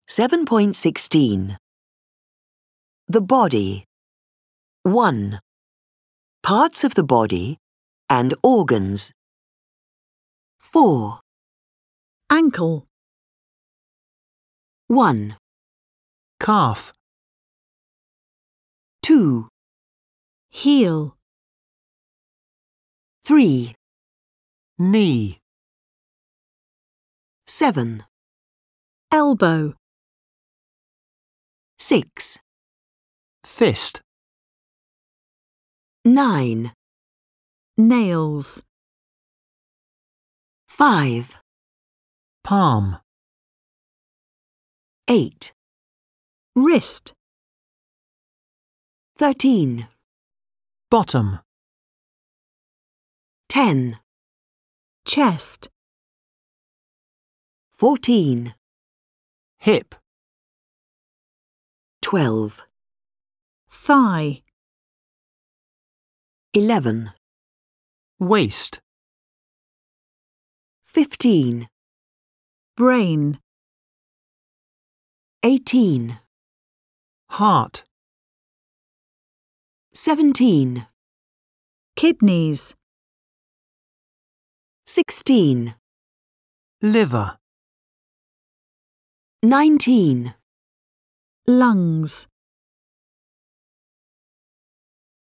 7.16. The body. 1. Parts of the body and organs. 4. Ankle. 1. Calf. 2. Heel. 3. Knee. 7. Elbow. 6. Fist. 9. Nails. 5. Palm. 8. Wrist. 13. Bottom. 10. Chest. 14. Hip. 12. Thigh. 11. Waist. 15. Brain. 18. Heart. 17. Kidneys. 16. Liver. 19. Lungs.